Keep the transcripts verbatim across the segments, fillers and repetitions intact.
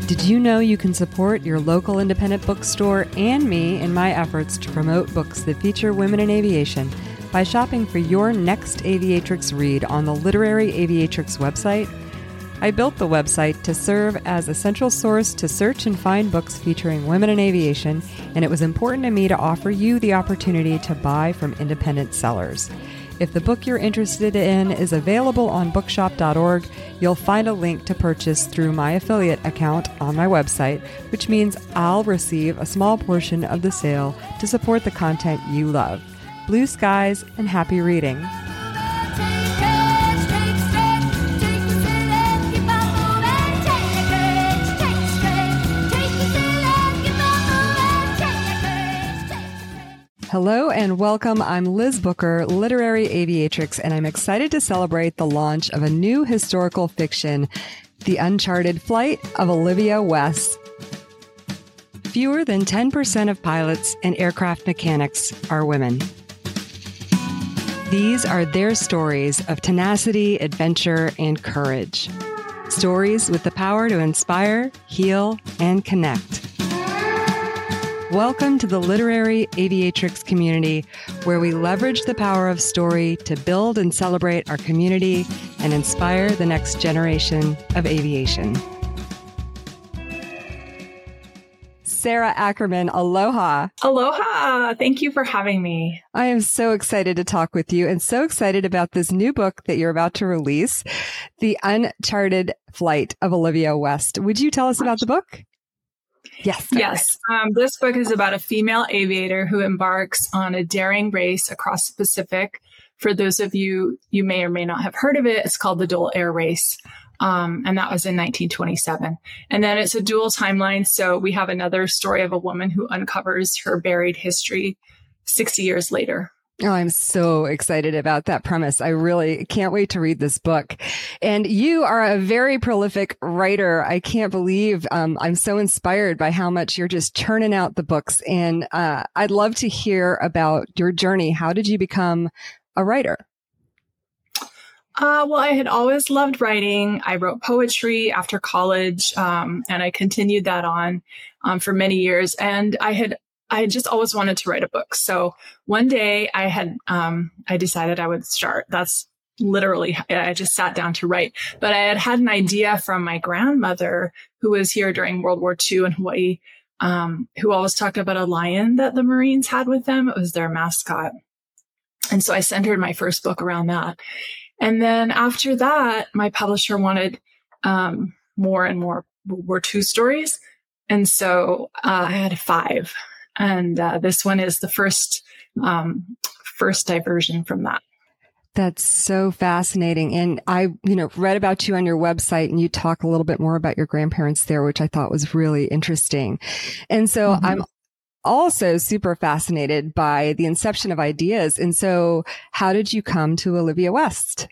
Did you know you can support your local independent bookstore and me in my efforts to promote books that feature women in aviation by shopping for your next Aviatrix read on the Literary Aviatrix website? I built the website to serve as a central source to search and find books featuring women in aviation, and it was important to me to offer you the opportunity to buy from independent sellers. If the book you're interested in is available on bookshop dot org, you'll find a link to purchase through my affiliate account on my website, which means I'll receive a small portion of the sale to support the content you love. Blue skies and happy reading. Hello and welcome. I'm Liz Booker, Literary Aviatrix, and I'm excited to celebrate the launch of a new historical fiction, The Uncharted Flight of Olivia West. Fewer than ten percent of pilots and aircraft mechanics are women. These are their stories of tenacity, adventure, and courage. Stories with the power to inspire, heal, and connect. Welcome to the Literary Aviatrix community, where we leverage the power of story to build and celebrate our community and inspire the next generation of aviation. Sarah Ackerman, aloha. Aloha. Thank you for having me. I am so excited to talk with you and so excited about this new book that you're about to release, The Uncharted Flight of Olivia West. Would you tell us about the book? Yes. Yes. Um, this book is about a female aviator who embarks on a daring race across the Pacific. For those of you, you may or may not have heard of it, it's called the Dole Air Race. Um, and that was in nineteen twenty-seven. And then it's a dual timeline. So we have another story of a woman who uncovers her buried history sixty years later. Oh, I'm so excited about that premise. I really can't wait to read this book. And you are a very prolific writer. I can't believe um, I'm so inspired by how much you're just churning out the books. And uh, I'd love to hear about your journey. How did you become a writer? Uh, well, I had always loved writing. I wrote poetry after college, um, and I continued that on um, for many years. And I had I just always wanted to write a book. So one day I had, um, I decided I would start. That's literally, I just sat down to write. But I had had an idea from my grandmother, who was here during World War Two in Hawaii, um, who always talked about a lion that the Marines had with them. It was their mascot. And so I centered my first book around that. And then after that, my publisher wanted um, more and more World War Two stories. And so uh, I had five. And uh, this one is the first um, first diversion from that. That's so fascinating. And I, you know, read about you on your website, and you talk a little bit more about your grandparents there, which I thought was really interesting. And so mm-hmm. I'm also super fascinated by the inception of ideas. And so how did you come to Olivia West?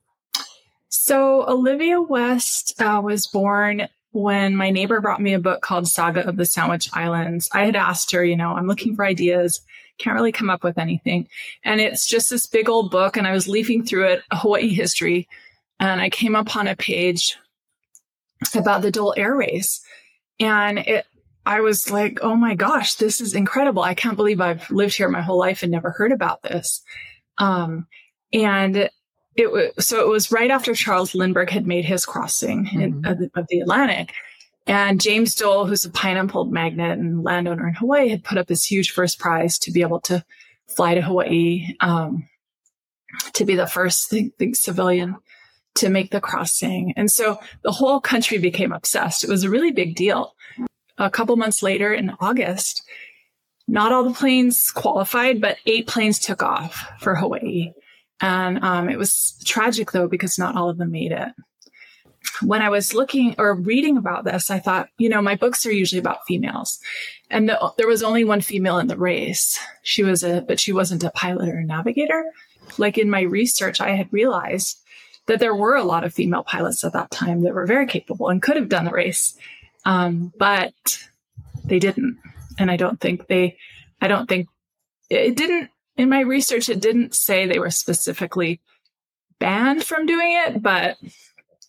So Olivia West uh, was born when my neighbor brought me a book called Saga of the Sandwich Islands. I had asked her, you know, I'm looking for ideas, can't really come up with anything. And it's just this big old book. And I was leafing through it, Hawaii history, and I came upon a page about the Dole Air Race. And it, I was like, oh my gosh, this is incredible. I can't believe I've lived here my whole life and never heard about this. Um, and It was, so it was right after Charles Lindbergh had made his crossing mm-hmm. in, of, the, of the Atlantic. And James Dole, who's a pineapple magnate and landowner in Hawaii, had put up this huge first prize to be able to fly to Hawaii, um, to be the first the, the civilian to make the crossing. And so the whole country became obsessed. It was a really big deal. A couple months later in August, not all the planes qualified, but eight planes took off for Hawaii. And um, it was tragic, though, because not all of them made it. When I was looking or reading about this, I thought, you know, my books are usually about females. And the, there was only one female in the race. She was a, but she wasn't a pilot or a navigator. Like in my research, I had realized that there were a lot of female pilots at that time that were very capable and could have done the race. Um, but they didn't. And I don't think they, I don't think it didn't. In my research, it didn't say they were specifically banned from doing it, but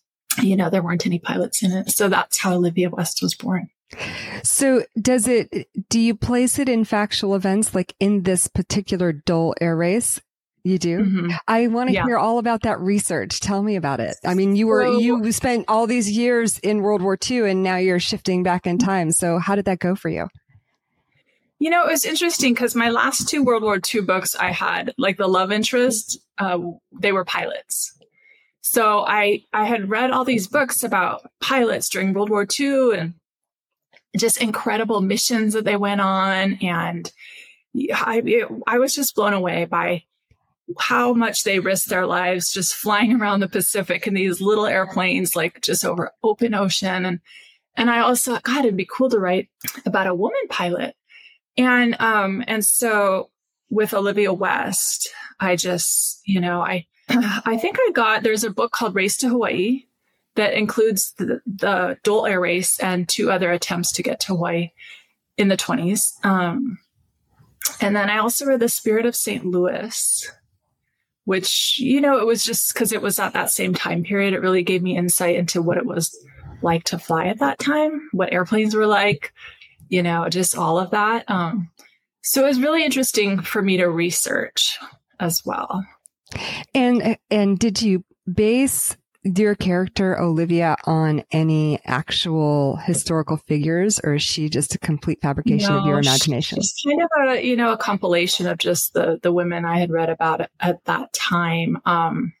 you know, there weren't any pilots in it. So that's how Olivia West was born. So does it, do you place it in factual events like in this particular Dole air race? You do? Mm-hmm. I want to yeah. hear all about that research. Tell me about it. I mean, you were, so, you spent all these years in World War Two and now you're shifting back in time. So how did that go for you? You know, it was interesting because my last two World War Two books I had, like the love interest, uh, they were pilots. So I, I had read all these books about pilots during World War Two and just incredible missions that they went on. And I, it, I was just blown away by how much they risked their lives just flying around the Pacific in these little airplanes, like just over open ocean. And, and I also thought, God, it'd be cool to write about a woman pilot. And, um, and so with Olivia West, I just, you know, I, I think I got, there's a book called Race to Hawaii that includes the, the Dole Air Race and two other attempts to get to Hawaii in the twenties. Um, and then I also read The Spirit of Saint Louis, which, you know, it was just because it was at that same time period. It really gave me insight into what it was like to fly at that time, what airplanes were like, you know, just all of that. Um, so it was really interesting for me to research as well. And, and did you base your character Olivia on any actual historical figures, or is she just a complete fabrication no, of your imagination? She's kind of a, you know, a compilation of just the, the women I had read about at, at that time. Um,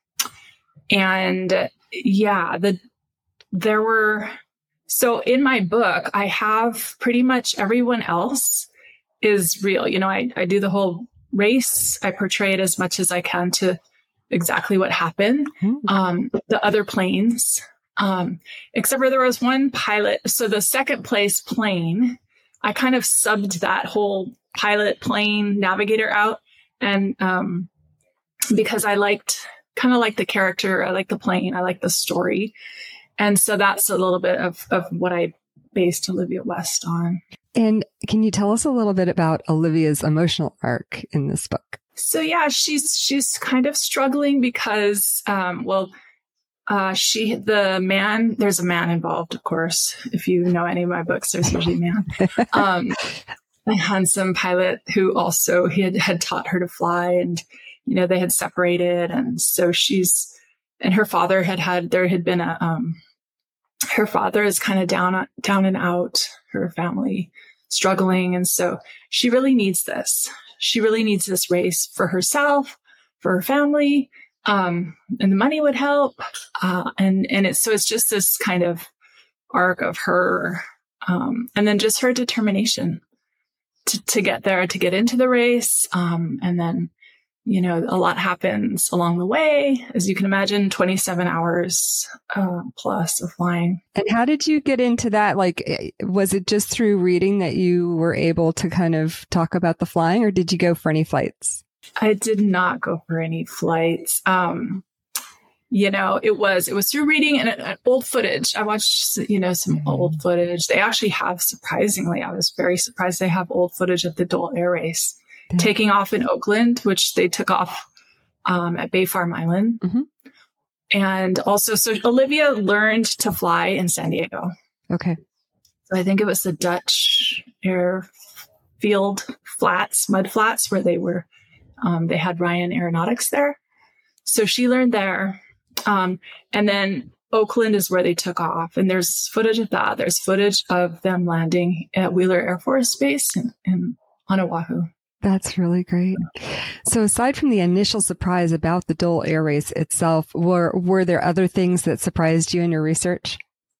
and yeah, the, there were, so in my book, I have pretty much everyone else is real. You know, I, I do the whole race. I portray it as much as I can to exactly what happened. Um, the other planes, um, except for there was one pilot. So the second place plane, I kind of subbed that whole pilot plane navigator out. And, um, because I liked kind of like the character, I like the plane, I like the story. And so that's a little bit of, of what I based Olivia West on. And can you tell us a little bit about Olivia's emotional arc in this book? So yeah, she's she's kind of struggling because, um, well, uh, she the man. There's a man involved, of course. If you know any of my books, there's usually a man. Um, a handsome pilot who also he had, had taught her to fly, and you know they had separated, and so she's and her father had had there had been a um, her father is kind of down down and out. Her family struggling, and so she really needs this. She really needs this race for herself, for her family, um, and the money would help. Uh, and, and it's, so it's just this kind of arc of her, um, and then just her determination to, to get there, to get into the race. Um, and then, you know, a lot happens along the way, as you can imagine, twenty-seven hours, uh, plus of flying. And how did you get into that? Like, was it just through reading that you were able to kind of talk about the flying, or did you go for any flights? I did not go for any flights. Um, you know, it was, it was through reading and uh, old footage. I watched, you know, some mm-hmm. old footage. They actually have, surprisingly, I was very surprised they have old footage of the Dole Air Race. Taking off in Oakland, which they took off um, at Bay Farm Island. Mm-hmm. And also, so Olivia learned to fly in San Diego. Okay. So I think it was the Dutch Airfield Flats, mud flats, where they were, um, they had Ryan Aeronautics there. So she learned there. Um, and then Oakland is where they took off. And there's footage of that. There's footage of them landing at Wheeler Air Force Base in, in on Oahu. That's really great. So aside from the initial surprise about the Dole Air Race itself, were were there other things that surprised you in your research?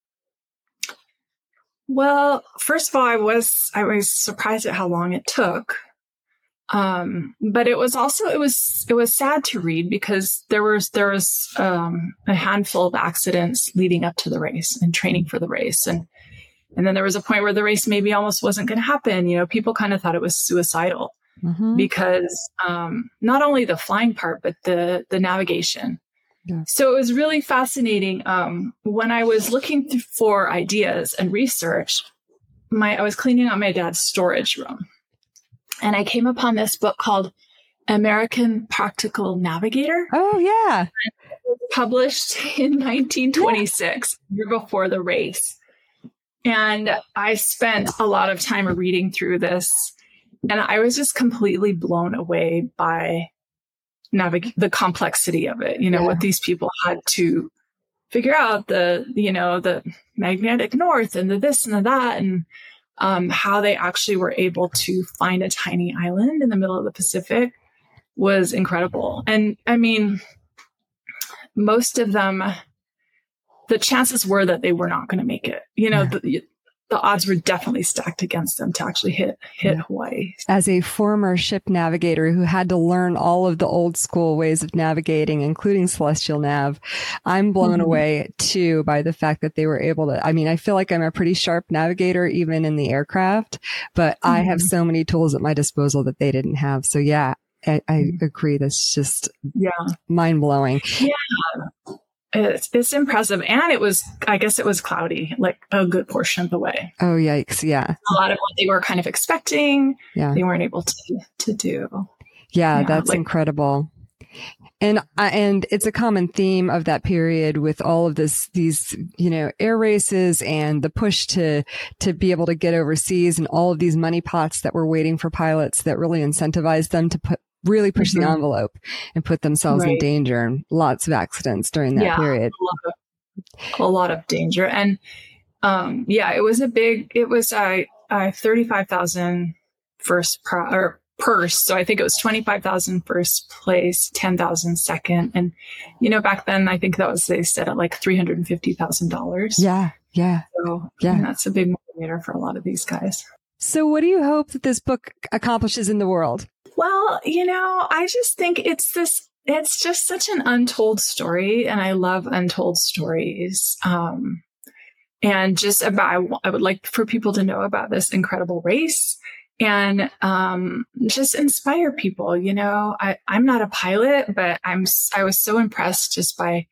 Well, first of all, I was I was surprised at how long it took. Um, but it was also it was it was sad to read because there was there was um, a handful of accidents leading up to the race and training for the race, and and then there was a point where the race maybe almost wasn't going to happen. You know, people kind of thought it was suicidal. Mm-hmm. Because um, not only the flying part, but the the navigation. Yeah. So it was really fascinating. Um, when I was looking th- for ideas and research, my I was cleaning out my dad's storage room, and I came upon this book called American Practical Navigator. Oh yeah, it was published in nineteen twenty-six, yeah. year before the race. And I spent a lot of time reading through this, and I was just completely blown away by navig- the complexity of it. You know, yeah. what these people had to figure out, the, you know, the magnetic north and the this and the that, and um, how they actually were able to find a tiny island in the middle of the Pacific was incredible. And I mean, most of them, the chances were that they were not going to make it. You know, yeah. the, the odds were definitely stacked against them to actually hit hit yeah. Hawaii. As a former ship navigator who had to learn all of the old school ways of navigating, including celestial nav, I'm blown mm-hmm. away too by the fact that they were able to. I mean, I feel like I'm a pretty sharp navigator even in the aircraft, but mm-hmm. I have so many tools at my disposal that they didn't have. So yeah, I, I agree. That's just yeah. mind blowing. Yeah. It's, it's impressive. And it was, I guess it was cloudy, like a good portion of the way. Oh, yikes. Yeah. A lot of what they were kind of expecting, yeah. they weren't able to, to do. Yeah, yeah that's like, incredible. And, uh, and it's a common theme of that period with all of this, these, you know, air races and the push to, to be able to get overseas and all of these money pots that were waiting for pilots that really incentivized them to put, really push mm-hmm. the envelope and put themselves right. in danger, and lots of accidents during that yeah, period. A lot, of, a lot of danger. And, um, yeah, it was a big, it was, a uh, uh, thirty-five thousand first pro- or purse. So I think it was twenty-five thousand first place, ten thousand second. And, you know, back then I think that was, they said at like three hundred fifty thousand dollars. Yeah. Yeah. So yeah. that's a big motivator for a lot of these guys. So what do you hope that this book accomplishes in the world? Well, you know, I just think it's this, it's just such an untold story. And I love untold stories. Um, and just about, I, I would like for people to know about this incredible race and, um, just inspire people. You know, I, I'm not a pilot, but I'm, I was so impressed just by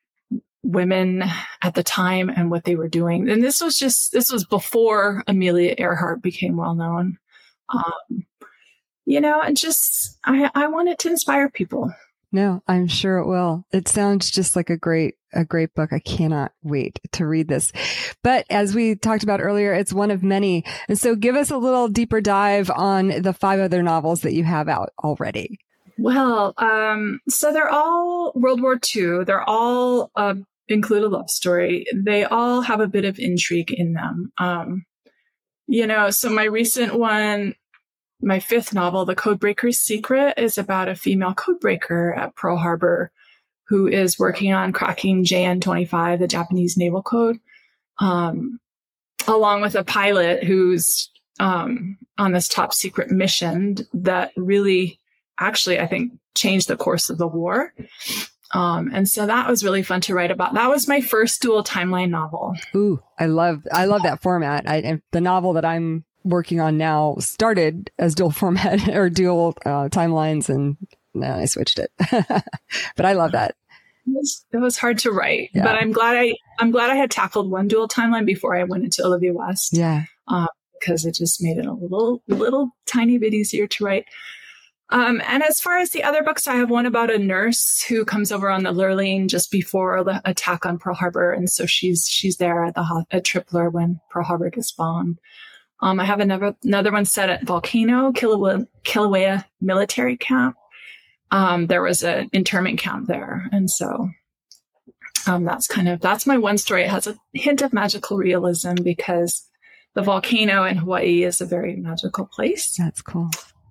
women at the time and what they were doing. And this was just, this was before Amelia Earhart became well known. Um, You know, and just, I, I want it to inspire people. No, I'm sure it will. It sounds just like a great, a great book. I cannot wait to read this. But as we talked about earlier, it's one of many. And so give us a little deeper dive on the five other novels that you have out already. Well, um, so they're all World War Two. They're all, uh, include a love story. They all have a bit of intrigue in them. Um, you know, so my recent one, my fifth novel, The Codebreaker's Secret, is about a female codebreaker at Pearl Harbor who is working on cracking J N twenty-five, the Japanese naval code, um, along with a pilot who's um, on this top secret mission that really, actually, I think, changed the course of the war. Um, and so that was really fun to write about. That was my first dual timeline novel. Ooh, I love, I love that format. I, and the novel that I'm working on now started as dual format or dual uh, timelines, and now I switched it. But I love that. It was, it was hard to write, yeah. but I'm glad I I'm glad I had tackled one dual timeline before I went into Olivia West. Yeah, uh, because it just made it a little little tiny bit easier to write. Um, and as far as the other books, I have one about a nurse who comes over on the Lurline just before the attack on Pearl Harbor, and so she's she's there at the at Tripler when Pearl Harbor gets bombed. Um, I have another another one set at Volcano, Kilauea, Kilauea military camp. Um, there was an internment camp there. And so um, that's kind of, that's my one story. It has a hint of magical realism because the volcano in Hawaii is a very magical place. That's cool.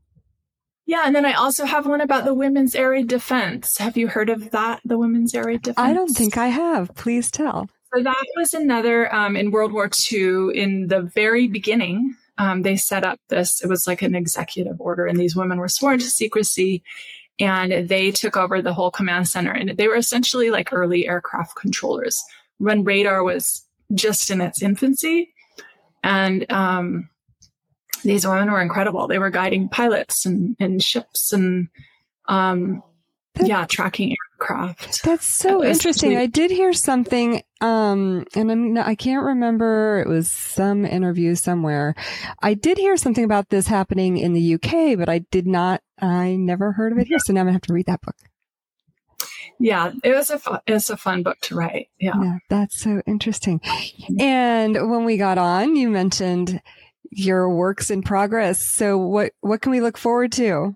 Yeah. And then I also have one about the Women's Air Raid Defense. Have you heard of that? The Women's Air Raid Defense? I don't think I have. Please tell. So that was another, um, in World War Two, in the very beginning, um, they set up this, it was like an executive order, and these women were sworn to secrecy, and they took over the whole command center, and they were essentially like early aircraft controllers when radar was just in its infancy. And, um, these women were incredible. They were guiding pilots and, and ships and, um, That, yeah, tracking aircraft. That's so interesting. I did hear something, um, and I'm not, I can't remember. It was some interview somewhere. I did hear something about this happening in the U K, but I did not, I never heard of it here. So now I'm going to have to read that book. Yeah, it was a fun, it was a fun book to write. Yeah. Yeah, that's so interesting. And when we got on, you mentioned your works in progress. So what, what can we look forward to?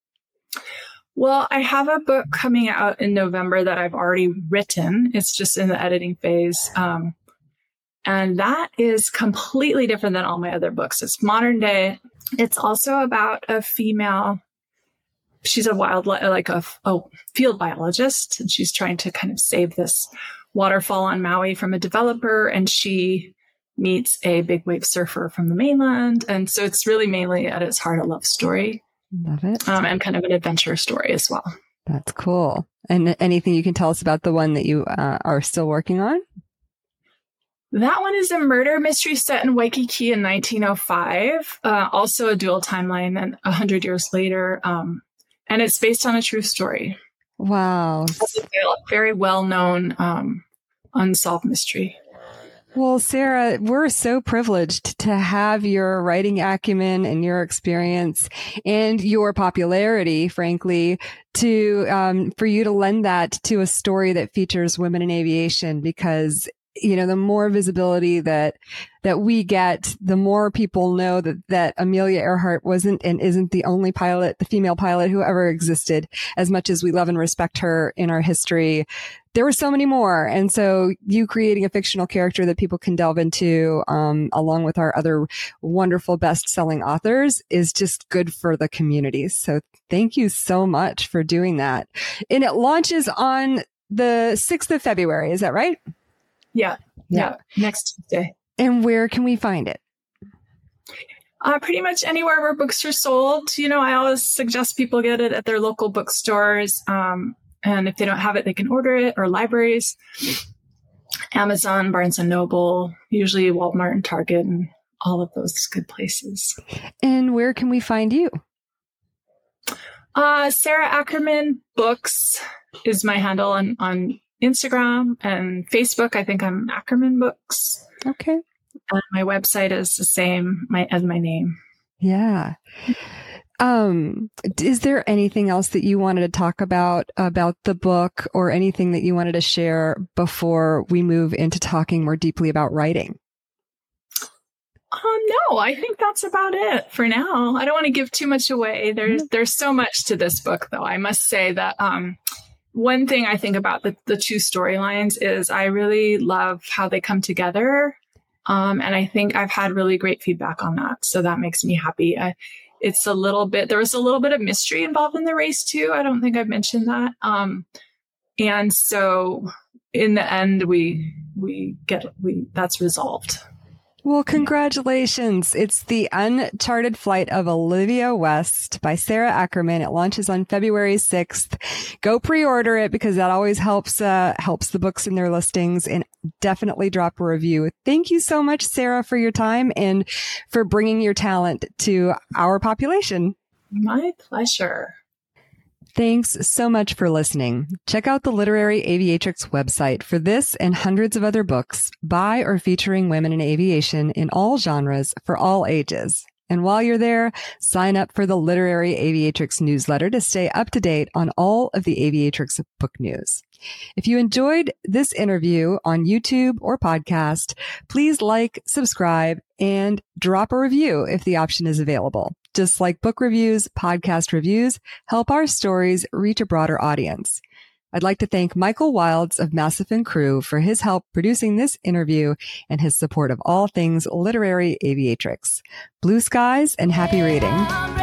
Well, I have a book coming out in November that I've already written. It's just in the editing phase. Um, and that is completely different than all my other books. It's modern day. It's also about a female. She's a wild, like a, a field biologist, and she's trying to kind of save this waterfall on Maui from a developer. And she meets a big wave surfer from the mainland. And so it's really mainly at its heart a love story. Love it. Um, and kind of an adventure story as well. That's cool. And anything you can tell us about the one that you uh, are still working on? That one is a murder mystery set in Waikiki in nineteen oh five. Uh, also a dual timeline and a hundred years later. Um, and it's based on a true story. Wow. It's a very well-known um, unsolved mystery. Well, Sarah, we're so privileged to have your writing acumen and your experience and your popularity, frankly, to um, for you to lend that to a story that features women in aviation, because you know, the more visibility that, that we get, the more people know that, that Amelia Earhart wasn't and isn't the only pilot, the female pilot who ever existed. As much as we love and respect her in our history, there were so many more. And so you creating a fictional character that people can delve into, um, along with our other wonderful best-selling authors, is just good for the community. So thank you so much for doing that. And it launches on the sixth of February. Is that right? Yeah, yeah. Yeah. Next Tuesday. And where can we find it? Uh, pretty much anywhere where books are sold. You know, I always suggest people get it at their local bookstores. Um, and if they don't have it, they can order it, or libraries, Amazon, Barnes and Noble, usually Walmart and Target, and all of those good places. And where can we find you? Uh, Sarah Ackerman Books is my handle on, on Instagram and Facebook. I think I'm Ackerman Books. Okay. And my website is the same my, as my name. Yeah. Um, is there anything else that you wanted to talk about, about the book, or anything that you wanted to share before we move into talking more deeply about writing? Um, no, I think that's about it for now. I don't want to give too much away. There's, there's so much to this book, though. I must say that, um, one thing I think about the, the two storylines is I really love how they come together. Um, and I think I've had really great feedback on that. So that makes me happy. I, it's a little bit, there was a little bit of mystery involved in the race too. I don't think I've mentioned that. Um, and so in the end, we, we get, we, that's resolved. Well, congratulations. It's The Uncharted Flight of Olivia West by Sarah Ackerman. It launches on February sixth. Go pre-order it, because that always helps, uh, helps the books in their listings, and definitely drop a review. Thank you so much, Sarah, for your time and for bringing your talent to our population. My pleasure. Thanks so much for listening. Check out the Literary Aviatrix website for this and hundreds of other books by or featuring women in aviation in all genres for all ages. And while you're there, sign up for the Literary Aviatrix newsletter to stay up to date on all of the Aviatrix book news. If you enjoyed this interview on YouTube or podcast, please like, subscribe, and drop a review if the option is available. Just like book reviews, podcast reviews help our stories reach a broader audience. I'd like to thank Michael Wilds of Massive and Crew for his help producing this interview and his support of all things Literary Aviatrix. Blue skies and happy reading.